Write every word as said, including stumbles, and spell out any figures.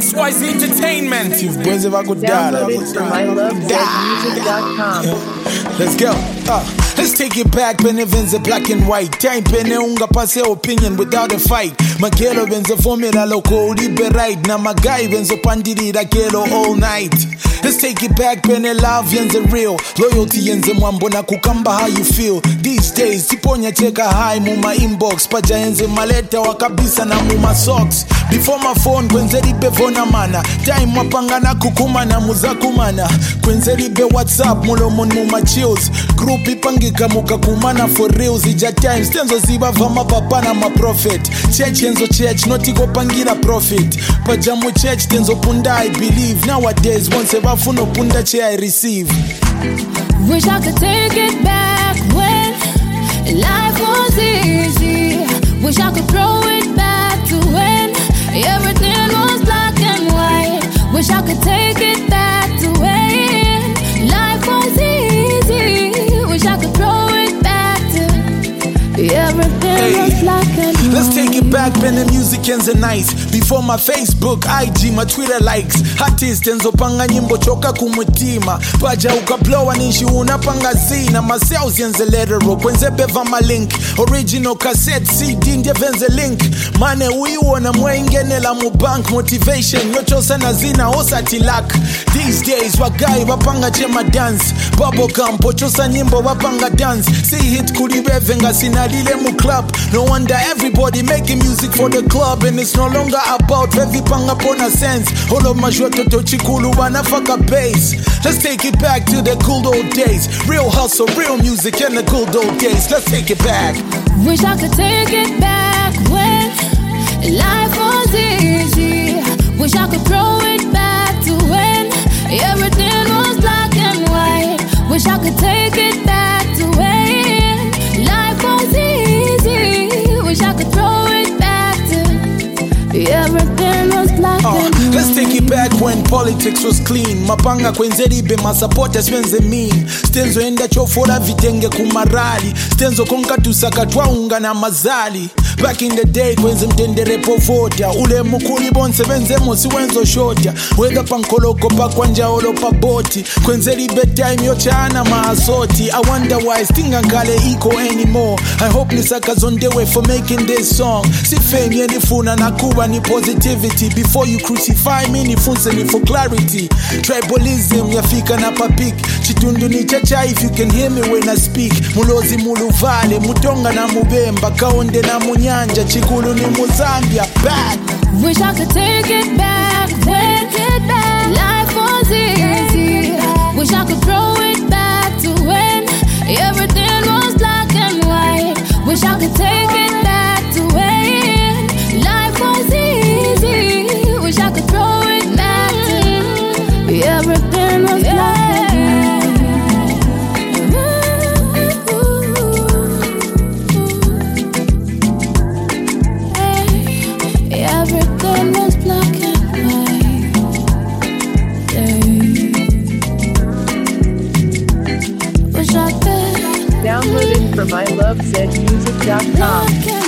X Y Z Entertainment. Download it from my love music dot com. Let's go. Uh, let's take it back. Benevins are black and white. Time pene unga pass opinion without a fight. Magelo benzo formula loco libe right. Na magai benzo pandiri da gelo all night. Let's take it back. Pene love yenze real. Loyalty yenze mwambo na kukamba how you feel. These days tiponya cheka high muma inbox. Paja yenze maleta wakabisa na muma socks. Before my phone kwenzeri be vona mana. Time wapanga na kukuma na muzakumana. Kwenzeri be WhatsApp mulo mon muma chills. Group ipangika muka kumana for reals. Ija times tenzo ziba vama papa na ma prophet. Church yenzo church notiko pangira profit. Pajamu church tenzo punda I believe. Nowadays once ever funo punda che I receive. Wish I could take it back when life was easy. Wish I could throw it back to when everything was black and white. Wish I could take it back to when life was easy. Wish I could throw it back to everything hey. was black and white. Let's take it back when the music ends the nice. Before my Facebook, I G, my Twitter likes. Artist enzo panga nyimbo choka kumutima. Paja ukablowa nishi unapanga zina. My sales yenze letero kwenze beva my link. Original cassette C D ndye venze link. Mane uiwona mwengene la mubank. Motivation yocho sana zina osa tilak. These days wagai wapanga chema dance. Bubblegum pochosa nyimbo wapanga dance. See hit kulibeve nga sinalile mu club. No wonder everybody making music for the club. And it's no longer about heavy panga pona sense. All of my short to chikulu wanafaka bass. Let's take it back to the good old days. Real hustle, real music and the good old days. Let's take it back. Wish I could take it back when life was easy. Wish I could throw it back to when everything was black and white. Wish I could take it back to when life was easy. Wish I could throw it back to everything was black uh, and white. Let's take it back when politics was clean. Mapanga kwenzeri be my supporters wenze mean. Stenzo enda chofora vitenge kumarali. Stenzo konka tusaka twaunga na mazali. Back in the day kwenze mtendere povota. Ule mukuli bonse benze mosi wenzo shota. Whether pankoloko pa kwanja olo pa boti. Kwenzeri bedtime yochana maasoti. I wonder why stinga nkale iko anymore. I hope nisaka zondewe for making this song. Si fame yenifuna na kuba ni positivity. Before you crucify me nifunse ni for clarity. Tribalism yafika na papik. Chitundu ni chacha if you can hear me when I speak. Mulozi muluvale, mutonga na mubemba. Kaonde na munyanja, chikulu ni muzambia. Back. Wish I could take it back when it back. Life was easy. Wish I could throw it back to when everything was black and white. Wish I could take it back to when life was easy. Wish I could throw it back to everything was black and white. Everything was black and white. Wish I could Download it from my love music dot com.